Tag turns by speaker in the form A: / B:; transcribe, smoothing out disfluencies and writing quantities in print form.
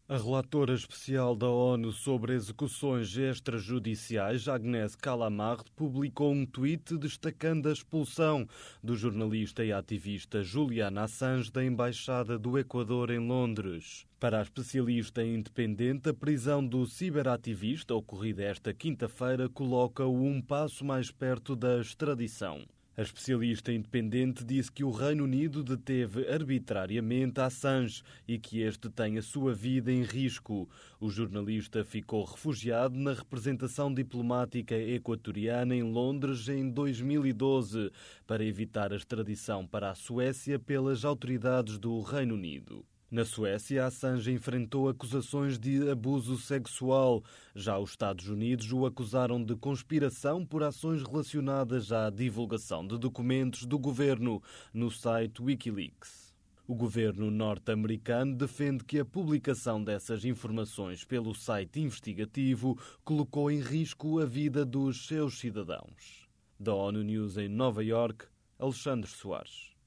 A: A relatora especial da ONU sobre execuções extrajudiciais, Agnès Callamard, publicou um tweet destacando a expulsão do jornalista e ativista Julian Assange da Embaixada do Equador em Londres. Para a especialista independente, a prisão do ciberativista, ocorrida esta quinta-feira, coloca-o um passo mais perto da extradição. A especialista independente disse que o Reino Unido deteve arbitrariamente Assange e que este tem a sua vida em risco. O jornalista ficou refugiado na representação diplomática equatoriana em Londres em 2012 para evitar a extradição para a Suécia pelas autoridades do Reino Unido. Na Suécia, Assange enfrentou acusações de abuso sexual. Já os Estados Unidos o acusaram de conspiração por ações relacionadas à divulgação de documentos do governo no site Wikileaks. O governo norte-americano defende que a publicação dessas informações pelo site investigativo colocou em risco a vida dos seus cidadãos. Da ONU News em Nova Iorque, Alexandre Soares.